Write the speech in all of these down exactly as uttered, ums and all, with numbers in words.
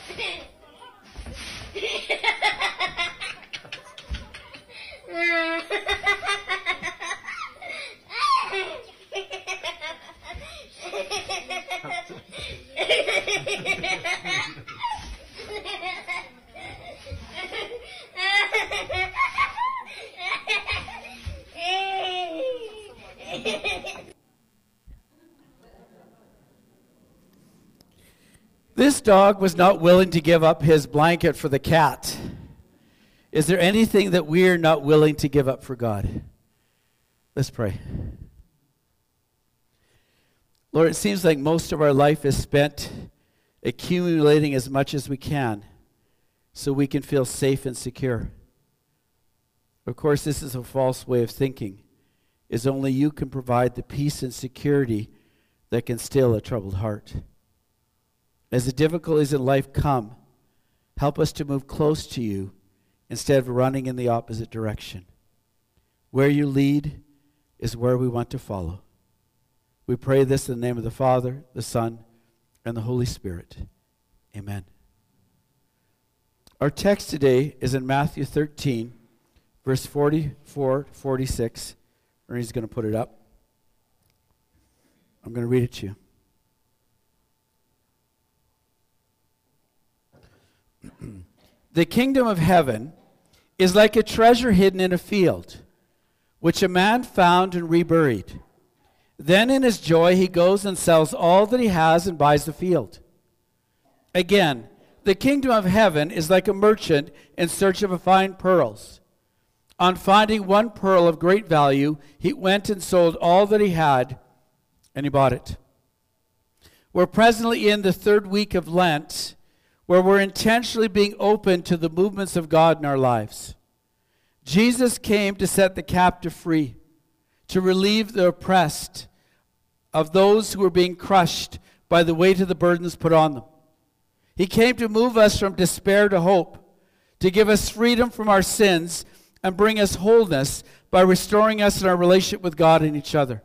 This dog was not willing to give up his blanket for the cat. Is there anything that we're not willing to give up for God? Let's pray. Lord, it seems like most of our life is spent accumulating as much as we can so we can feel safe and secure. Of course, this is a false way of thinking, is only you can provide the peace and security that can still a troubled heart. As the difficulties in life come, help us to move close to you instead of running in the opposite direction. Where you lead is where we want to follow. We pray this in the name of the Father, the Son, and the Holy Spirit. Amen. Our text today is in Matthew thirteen, verse forty-four to forty-six. Ernie's going to put it up. I'm going to read it to you. The kingdom of heaven is like a treasure hidden in a field, which a man found and reburied. Then in his joy he goes and sells all that he has and buys the field. Again, the kingdom of heaven is like a merchant in search of fine pearls. On finding one pearl of great value, he went and sold all that he had, and he bought it. We're presently in the third week of Lent, where we're intentionally being open to the movements of God in our lives. Jesus came to set the captive free, to relieve the oppressed of those who were being crushed by the weight of the burdens put on them. He came to move us from despair to hope, to give us freedom from our sins and bring us wholeness by restoring us in our relationship with God and each other.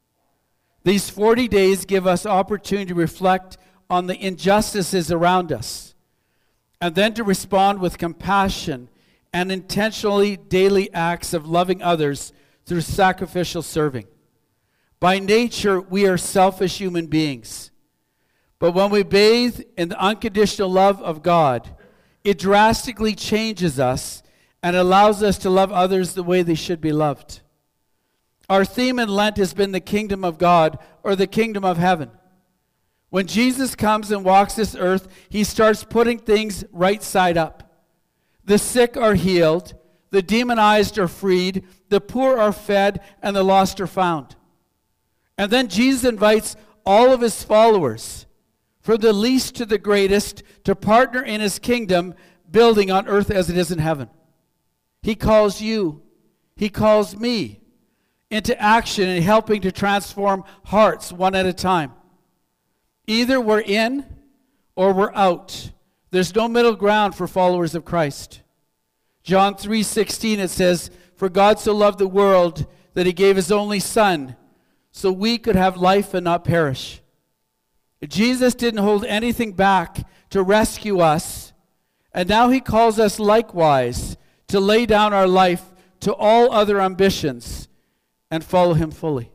These forty days give us opportunity to reflect on the injustices around us, and then to respond with compassion and intentionally daily acts of loving others through sacrificial serving. By nature, we are selfish human beings. But when we bathe in the unconditional love of God, it drastically changes us and allows us to love others the way they should be loved. Our theme in Lent has been the kingdom of God, or the kingdom of heaven. When Jesus comes and walks this earth, he starts putting things right side up. The sick are healed, the demonized are freed, the poor are fed, and the lost are found. And then Jesus invites all of his followers, from the least to the greatest, to partner in his kingdom, building on earth as it is in heaven. He calls you, he calls me, into action and helping to transform hearts one at a time. Either we're in or we're out. There's no middle ground for followers of Christ. John three sixteen, it says, "For God so loved the world that he gave his only Son, so we could have life and not perish." Jesus didn't hold anything back to rescue us, and now he calls us likewise to lay down our life to all other ambitions and follow him fully.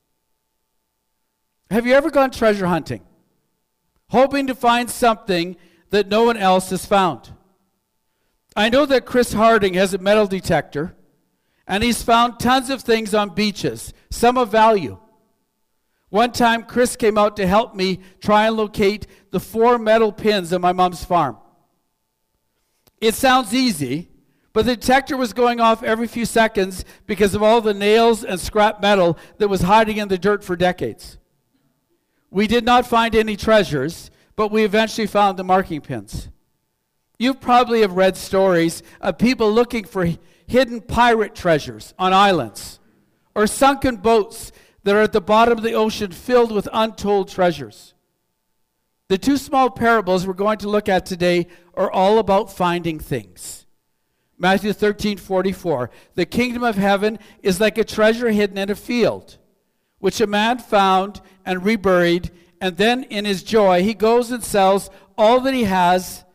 Have you ever gone treasure hunting, hoping to find something that no one else has found? I know that Chris Harding has a metal detector, and he's found tons of things on beaches, some of value. One time, Chris came out to help me try and locate the four metal pins on my mom's farm. It sounds easy, but the detector was going off every few seconds because of all the nails and scrap metal that was hiding in the dirt for decades. We did not find any treasures, but we eventually found the marking pins. You probably have read stories of people looking for hidden pirate treasures on islands, or sunken boats that are at the bottom of the ocean filled with untold treasures. The two small parables we're going to look at today are all about finding things. Matthew thirteen forty-four, "The kingdom of heaven is like a treasure hidden in a field, which a man found and reburied, and then in his joy he goes and sells all that he has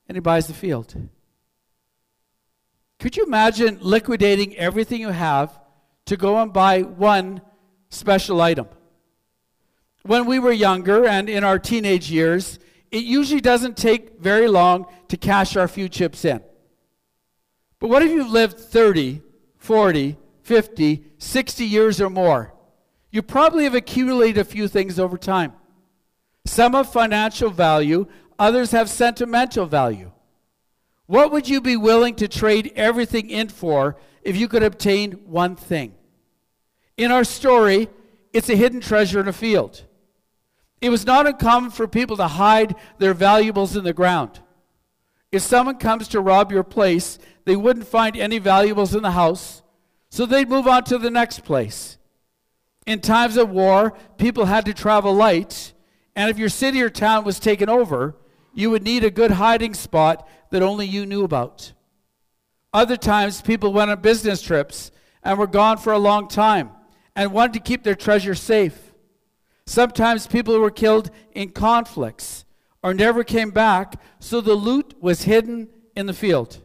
and he buys the field. Could you imagine liquidating everything you have to go and buy one special item? When we were younger and in our teenage years, it usually doesn't take very long to cash our few chips in. But what if you've lived thirty, forty, fifty, sixty years or more? You probably have accumulated a few things over time. Some have financial value, others have sentimental value. What would you be willing to trade everything in for if you could obtain one thing? In our story, it's a hidden treasure in a field. It was not uncommon for people to hide their valuables in the ground. If someone comes to rob your place, they wouldn't find any valuables in the house, so they'd move on to the next place. In times of war, people had to travel light, and if your city or town was taken over, you would need a good hiding spot that only you knew about. Other times, people went on business trips and were gone for a long time and wanted to keep their treasure safe. Sometimes people were killed in conflicts or never came back, so the loot was hidden in the field.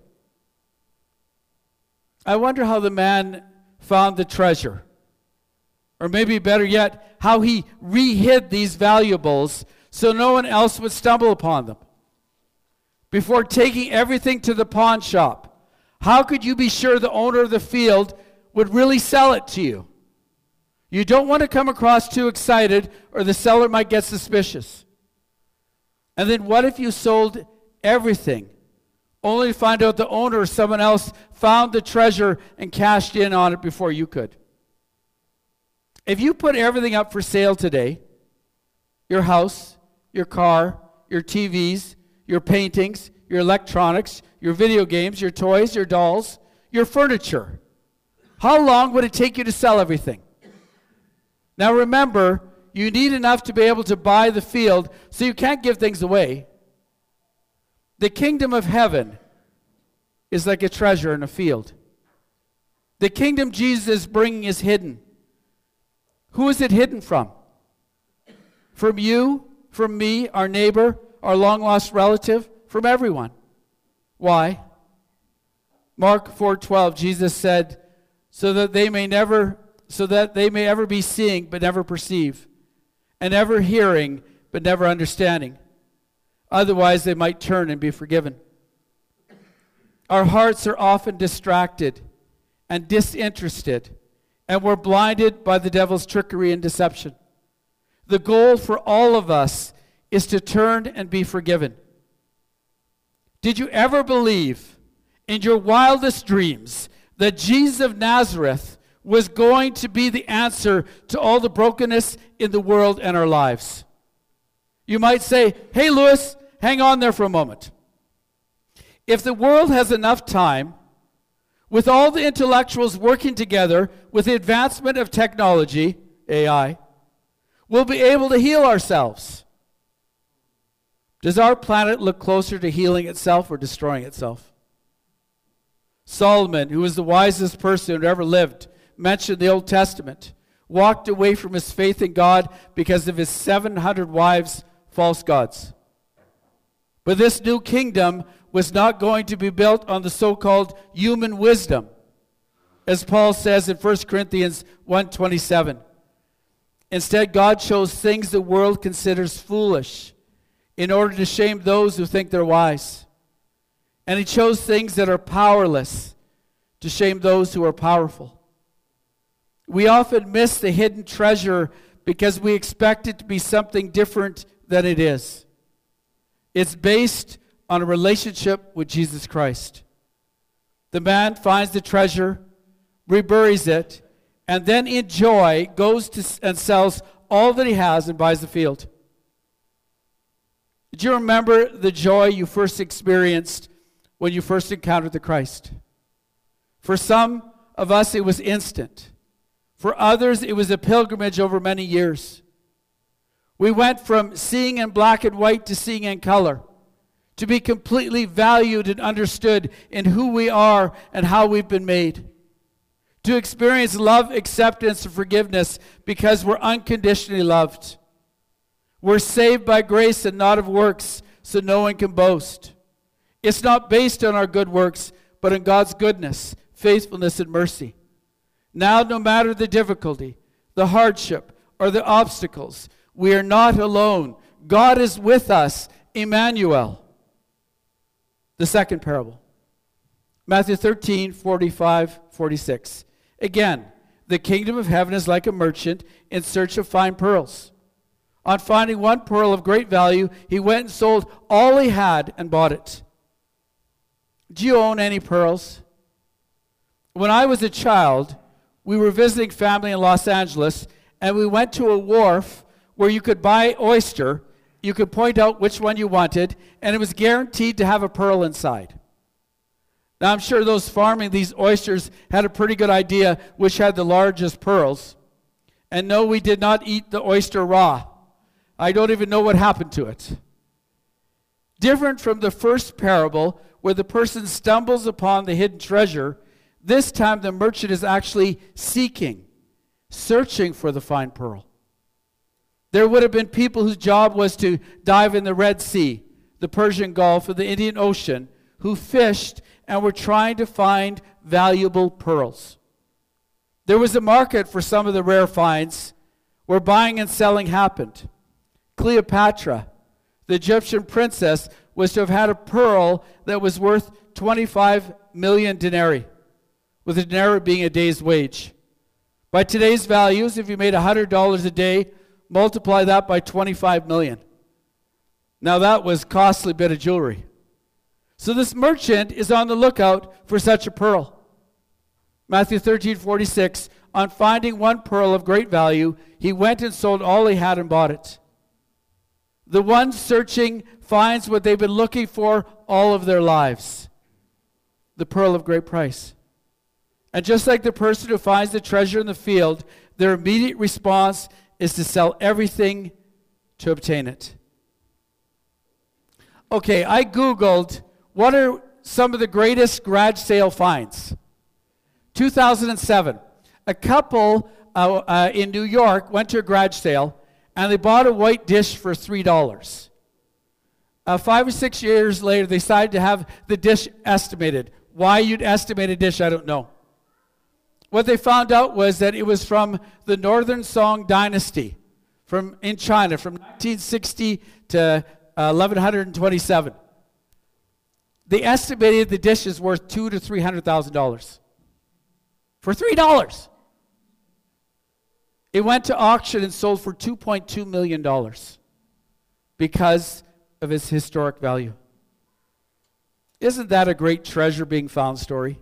I wonder how the man found the treasure. Or maybe better yet, how he re-hid these valuables so no one else would stumble upon them. Before taking everything to the pawn shop, how could you be sure the owner of the field would really sell it to you? You don't want to come across too excited, or the seller might get suspicious. And then what if you sold everything, only to find out the owner or someone else found the treasure and cashed in on it before you could? If you put everything up for sale today, your house, your car, your T Vs, your paintings, your electronics, your video games, your toys, your dolls, your furniture, how long would it take you to sell everything? Now remember, you need enough to be able to buy the field, so you can't give things away. The kingdom of heaven is like a treasure in a field. The kingdom Jesus is bringing is hidden. Who is it hidden from? From you, from me, our neighbor, our long-lost relative, from everyone. Why? Mark four twelve, Jesus said, so that they may never so that they may ever be seeing but never perceive, and ever hearing but never understanding. Otherwise they might turn and be forgiven. Our hearts are often distracted and disinterested, and we're blinded by the devil's trickery and deception. The goal for all of us is to turn and be forgiven. Did you ever believe in your wildest dreams that Jesus of Nazareth was going to be the answer to all the brokenness in the world and our lives? You might say, hey, Lewis, hang on there for a moment. If the world has enough time, with all the intellectuals working together with the advancement of technology, A I, we'll be able to heal ourselves. Does our planet look closer to healing itself or destroying itself? Solomon, who was the wisest person who ever lived, mentioned the Old Testament, walked away from his faith in God because of his seven hundred wives, false gods. But this new kingdom was not going to be built on the so-called human wisdom, as Paul says in First Corinthians one twenty-seven. Instead, God chose things the world considers foolish in order to shame those who think they're wise. And he chose things that are powerless to shame those who are powerful. We often miss the hidden treasure because we expect it to be something different than it is. It's based on a relationship with Jesus Christ. The man finds the treasure, reburies it, and then in joy goes to and sells all that he has and buys the field. Did you remember the joy you first experienced when you first encountered the Christ? For some of us, it was instant. For others, it was a pilgrimage over many years. We went from seeing in black and white to seeing in color, to be completely valued and understood in who we are and how we've been made, to experience love, acceptance, and forgiveness because we're unconditionally loved. We're saved by grace and not of works, so no one can boast. It's not based on our good works, but on God's goodness, faithfulness, and mercy. Now, no matter the difficulty, the hardship, or the obstacles, we are not alone. God is with us, Emmanuel. The second parable, Matthew thirteen, forty-five, forty-six. Again, the kingdom of heaven is like a merchant in search of fine pearls. On finding one pearl of great value, he went and sold all he had and bought it. Do you own any pearls? When I was a child, we were visiting family in Los Angeles, and we went to a wharf where you could buy oyster. You could point out which one you wanted, and it was guaranteed to have a pearl inside. Now, I'm sure those farming these oysters had a pretty good idea which had the largest pearls. And no, we did not eat the oyster raw. I don't even know what happened to it. Different from the first parable, where the person stumbles upon the hidden treasure, this time the merchant is actually seeking, searching for the fine pearl. There would have been people whose job was to dive in the Red Sea, the Persian Gulf, or the Indian Ocean, who fished and were trying to find valuable pearls. There was a market for some of the rare finds where buying and selling happened. Cleopatra, the Egyptian princess, was to have had a pearl that was worth twenty-five million denarii, with a denarii being a day's wage. By today's values, if you made one hundred dollars a day, multiply that by twenty-five million. Now that was a costly bit of jewelry. So this merchant is on the lookout for such a pearl. Matthew thirteen, forty-six, on finding one pearl of great value, he went and sold all he had and bought it. The one searching finds what they've been looking for all of their lives, the pearl of great price. And just like the person who finds the treasure in the field, their immediate response is to sell everything to obtain it. Okay, I Googled what are some of the greatest garage sale finds. two thousand seven, a couple uh, uh, in New York went to a garage sale and they bought a white dish for three dollars. Uh, five or six years later, they decided to have the dish estimated. Why you'd estimate a dish, I don't know. What they found out was that it was from the Northern Song Dynasty from in China from nineteen sixty to uh, eleven twenty-seven. They estimated the dish is worth two to three hundred thousand dollars for three dollars. It went to auction and sold for two point two million dollars because of its historic value. Isn't that a great treasure being found story?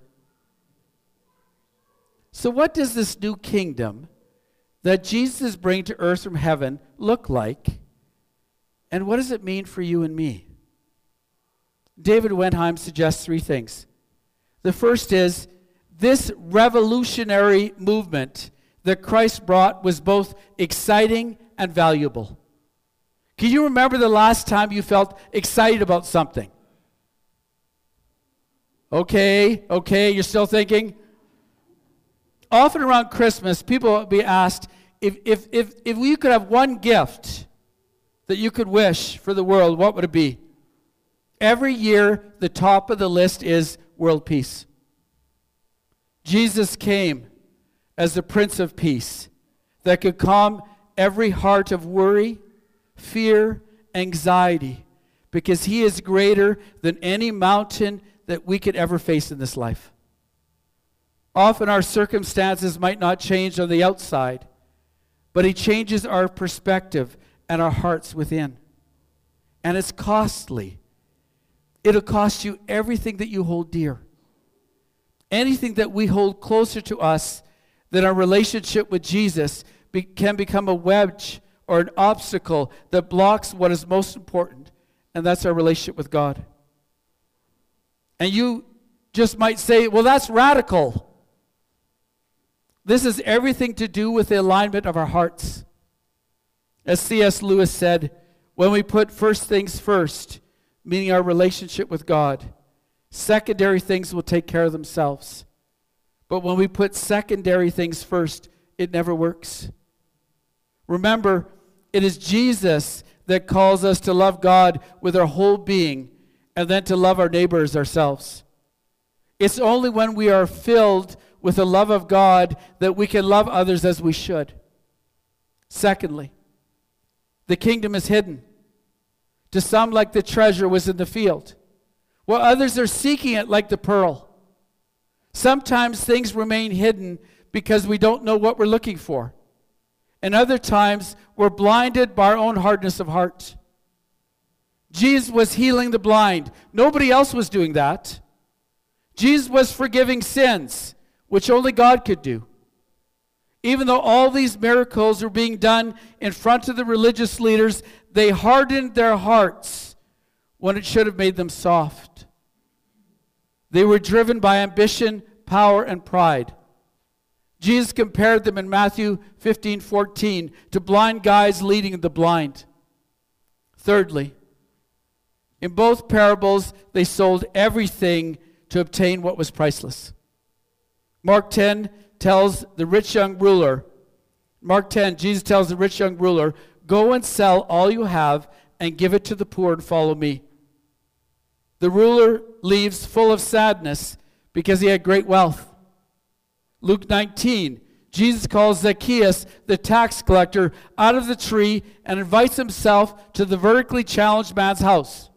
So what does this new kingdom that Jesus is bringing to earth from heaven look like? And what does it mean for you and me? David Wenheim suggests three things. The first is this revolutionary movement that Christ brought was both exciting and valuable. Can you remember the last time you felt excited about something? Okay, okay, you're still thinking? Often around Christmas, people will be asked, if, if, if, if you could have one gift that you could wish for the world, what would it be? Every year, the top of the list is world peace. Jesus came as the Prince of Peace that could calm every heart of worry, fear, anxiety, because he is greater than any mountain that we could ever face in this life. Often our circumstances might not change on the outside, but he changes our perspective and our hearts within. And it's costly. It'll cost you everything that you hold dear. Anything that we hold closer to us than our relationship with Jesus be, can become a wedge or an obstacle that blocks what is most important, and that's our relationship with God. And you just might say, well, that's radical. This has everything to do with the alignment of our hearts. As C S Lewis said, when we put first things first, meaning our relationship with God, secondary things will take care of themselves. But when we put secondary things first, it never works. Remember, it is Jesus that calls us to love God with our whole being and then to love our neighbor as ourselves. It's only when we are filled with the love of God that we can love others as we should. Secondly, the kingdom is hidden. To some, like the treasure was in the field, while others are seeking it like the pearl. Sometimes things remain hidden because we don't know what we're looking for. And other times, we're blinded by our own hardness of heart. Jesus was healing the blind. Nobody else was doing that. Jesus was forgiving sins, which only God could do. Even though all these miracles were being done in front of the religious leaders, they hardened their hearts when it should have made them soft. They were driven by ambition, power, and pride. Jesus compared them in Matthew fifteen fourteen to blind guys leading the blind. Thirdly, in both parables, they sold everything to obtain what was priceless. Mark ten tells the rich young ruler, Mark ten, Jesus tells the rich young ruler, go and sell all you have and give it to the poor and follow me. The ruler leaves full of sadness because he had great wealth. Luke nineteen, Jesus calls Zacchaeus, the tax collector, out of the tree and invites himself to the vertically challenged man's house.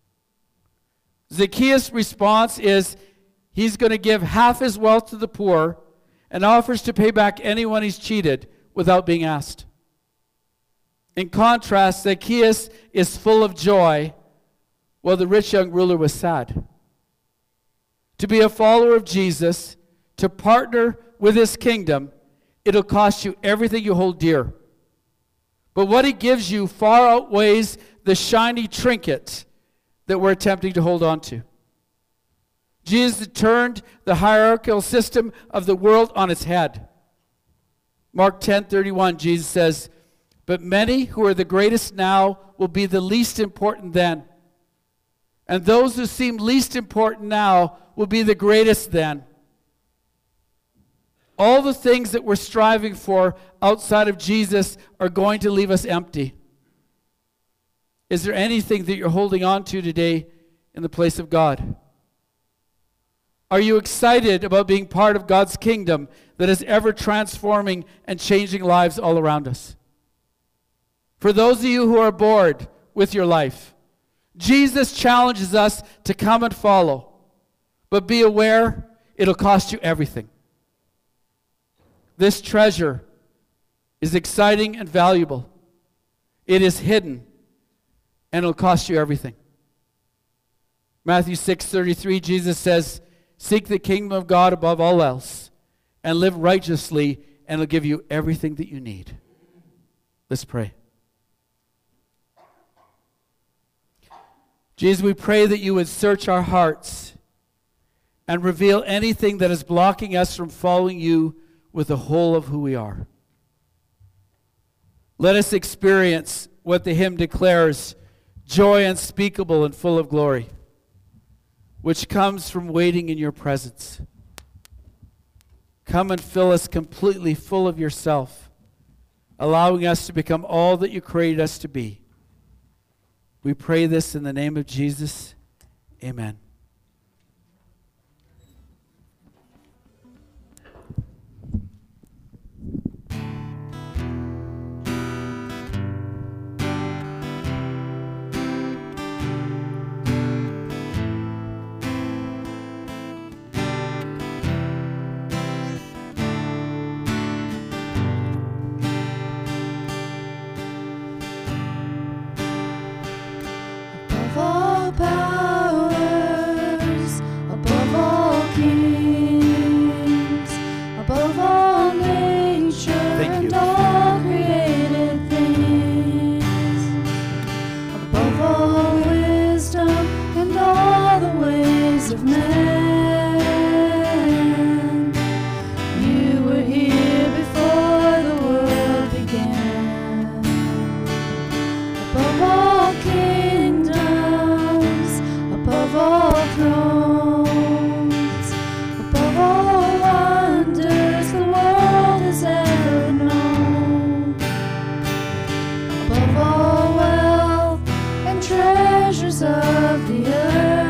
Zacchaeus' response is he's going to give half his wealth to the poor and offers to pay back anyone he's cheated without being asked. In contrast, Zacchaeus is full of joy, while the rich young ruler was sad. To be a follower of Jesus, to partner with his kingdom, it'll cost you everything you hold dear. But what he gives you far outweighs the shiny trinket that we're attempting to hold on to. Jesus turned the hierarchical system of the world on its head. Mark ten thirty-one, Jesus says, but many who are the greatest now will be the least important then. And those who seem least important now will be the greatest then. All the things that we're striving for outside of Jesus are going to leave us empty. Is there anything that you're holding on to today in the place of God? Are you excited about being part of God's kingdom that is ever transforming and changing lives all around us? For those of you who are bored with your life, Jesus challenges us to come and follow. But be aware, it'll cost you everything. This treasure is exciting and valuable. It is hidden, and it'll cost you everything. Matthew six thirty-three, Jesus says, seek the kingdom of God above all else, and live righteously, and it'll give you everything that you need. Let's pray. Jesus, we pray that you would search our hearts and reveal anything that is blocking us from following you with the whole of who we are. Let us experience what the hymn declares, joy unspeakable and full of glory, which comes from waiting in your presence. Come and fill us completely full of yourself, allowing us to become all that you created us to be. We pray this in the name of Jesus. Amen. Above all wealth and treasures of the earth.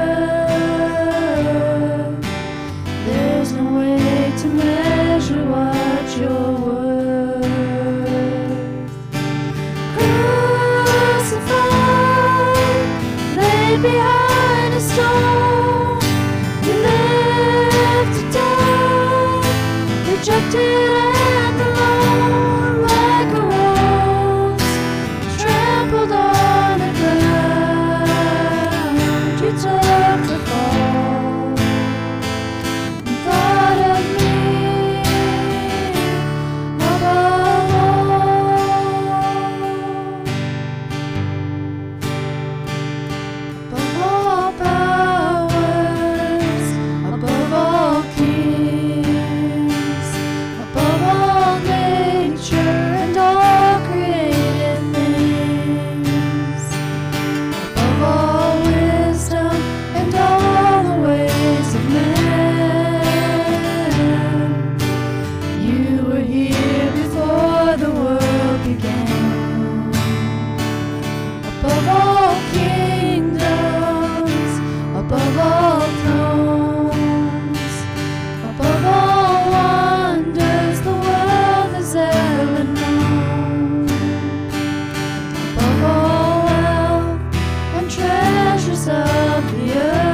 thrones, above all wonders the world has ever known, above all wealth and treasures of the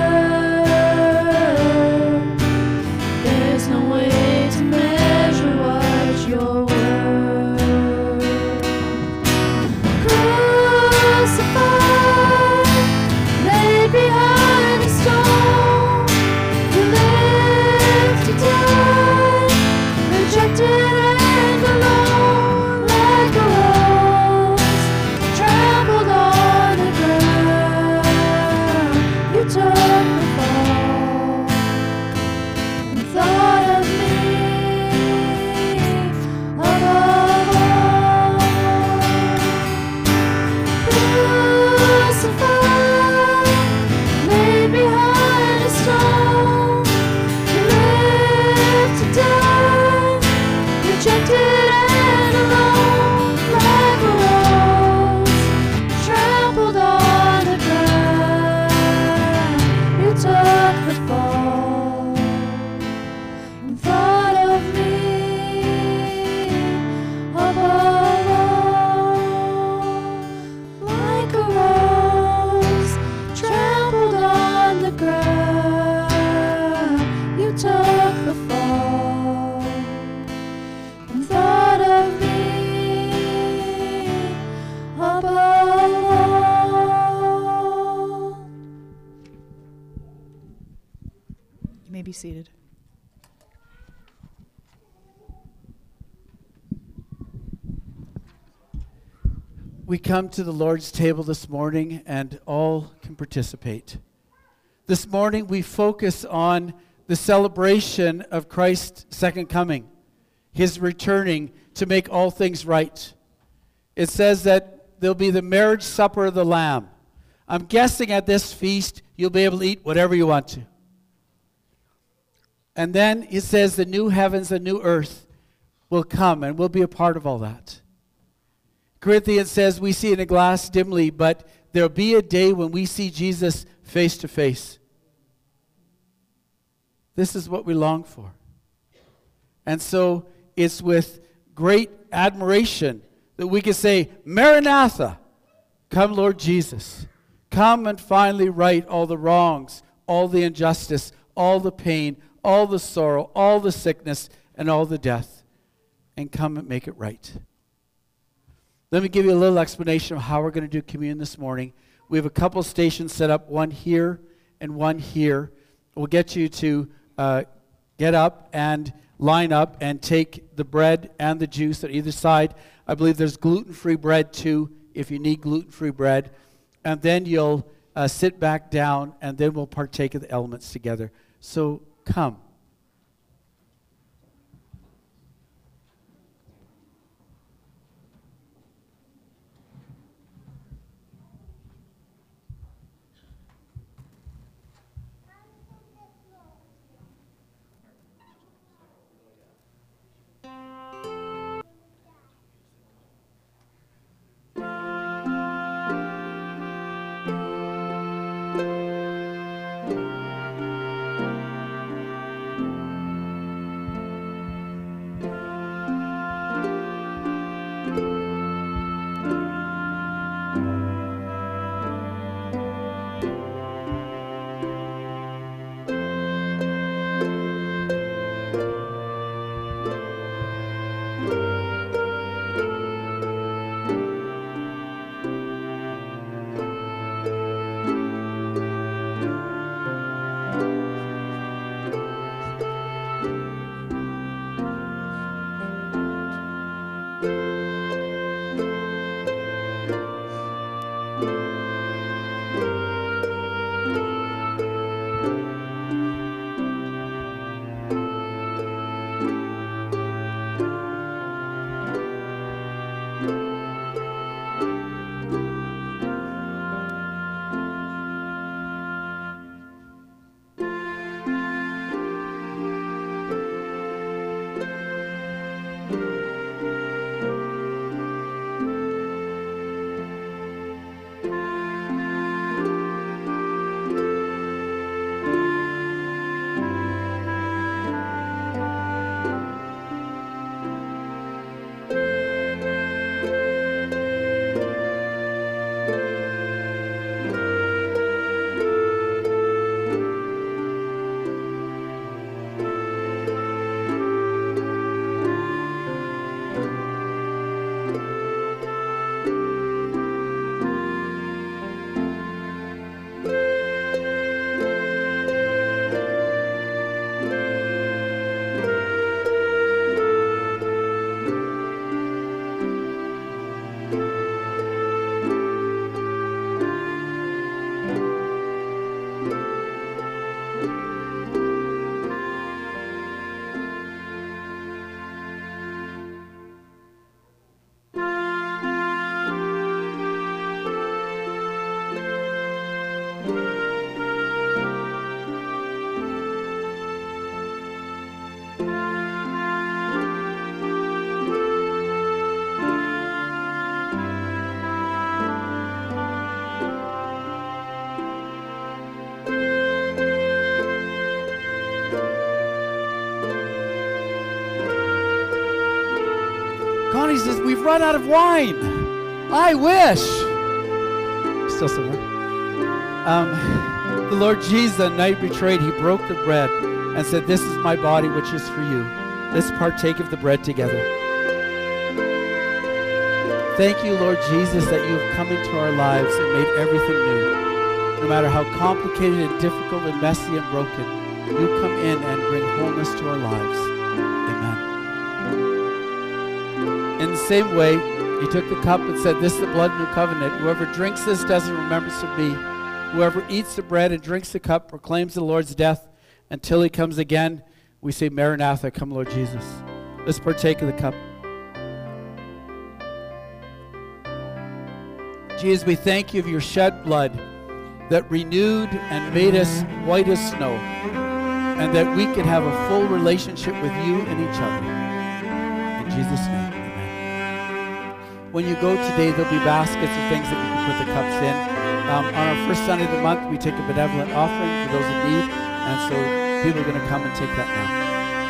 earth. There's no way to measure what you're worth. Crucified, laid behind a stone, you lived to die, rejected and alone, like a rose trampled on the ground. You took the fall and thought of me above all. Crucified, laid behind a stone, you lived to die, rejected and alone, like a rose trampled on the ground. You took the fall and thought of me above all, like a rose trampled on the ground. You took the fall and thought of me above all. You may be seated. We come to the Lord's table this morning and all can participate. This morning we focus on the celebration of Christ's second coming, his returning to make all things right. It says that there'll be the marriage supper of the Lamb. I'm guessing at this feast you'll be able to eat whatever you want to. And then it says the new heavens and new earth will come and we'll be a part of all that. Corinthians says we see in a glass dimly, but there'll be a day when we see Jesus face to face. This is what we long for. And so it's with great admiration that we can say, Maranatha, come Lord Jesus. Come and finally right all the wrongs, all the injustice, all the pain, all the sorrow, all the sickness, and all the death, and come and make it right. Let me give you a little explanation of how we're going to do communion this morning. We have a couple stations set up, one here and one here. We'll get you to uh, get up and line up and take the bread and the juice on either side. I believe there's gluten-free bread too, if you need gluten-free bread. And then you'll uh, sit back down, and then we'll partake of the elements together. So come. he says, we've run out of wine. I wish. Still somewhere. Um, the Lord Jesus, the night betrayed, he broke the bread and said, this is my body, which is for you. Let's partake of the bread together. Thank you, Lord Jesus, that you have come into our lives and made everything new. No matter how complicated and difficult and messy and broken, you come in and bring wholeness to our lives. Amen. In the same way, he took the cup and said, this is the blood of the new covenant. Whoever drinks this does in remembrance of me. Whoever eats the bread and drinks the cup proclaims the Lord's death until he comes again. We say, Maranatha, come Lord Jesus. Let's partake of the cup. Jesus, we thank you of your shed blood that renewed and made us white as snow, and that we could have a full relationship with you and each other. In Jesus' name, amen. When you go today, there'll be baskets of things that you can put the cups in. Um, on our first Sunday of the month, we take a benevolent offering for those in need, and so people are going to come and take that now.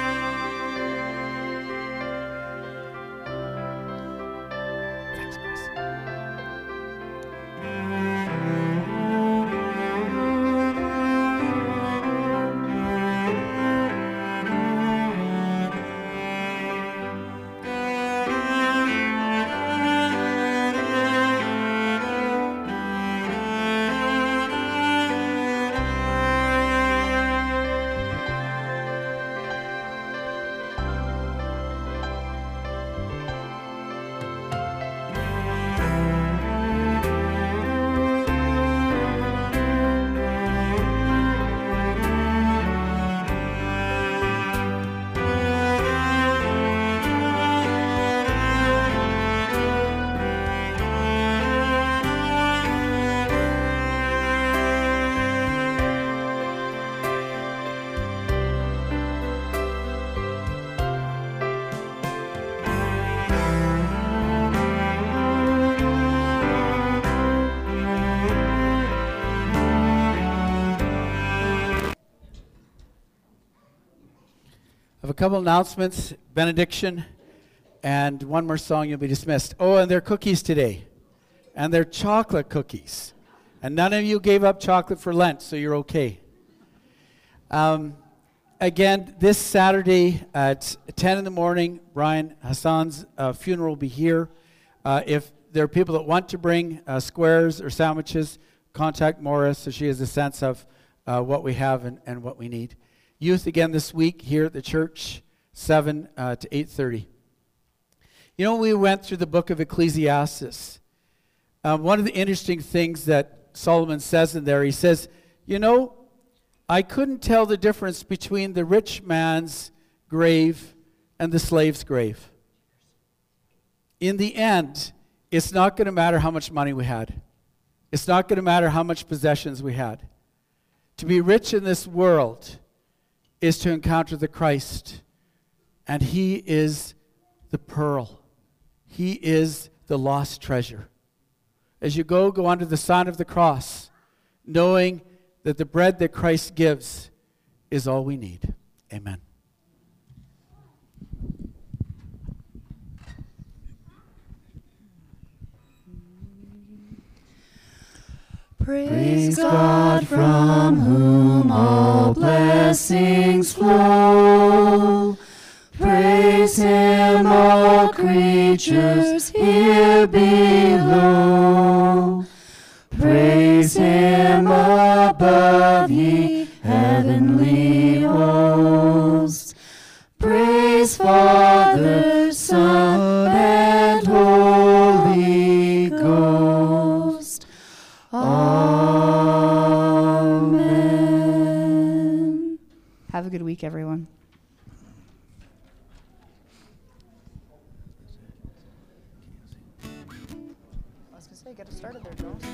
I have a couple announcements, benediction, and one more song, you'll be dismissed. Oh, and they're cookies today, and they're chocolate cookies. And none of you gave up chocolate for Lent, so you're okay. Um, again, this Saturday at ten in the morning, Brian Hassan's uh, funeral will be here. Uh, if there are people that want to bring uh, squares or sandwiches, contact Morris so she has a sense of uh, what we have and, and what we need. Youth again this week here at the church, seven uh, to eight thirty. You know, we went through the book of Ecclesiastes. Um, one of the interesting things that Solomon says in there, he says, you know, I couldn't tell the difference between the rich man's grave and the slave's grave. In the end, it's not going to matter how much money we had. It's not going to matter how much possessions we had. To be rich in this world is to encounter the Christ, and he is the pearl. He is the lost treasure. As you go, go under the sign of the cross, knowing that the bread that Christ gives is all we need. Amen. Praise God, from whom all blessings flow. Praise him, all creatures here below. Praise him above, ye heavenly hosts. Praise Father, Son, and Holy Ghost. Amen. Have a good week, everyone. I was going to say, get it started there, Jones.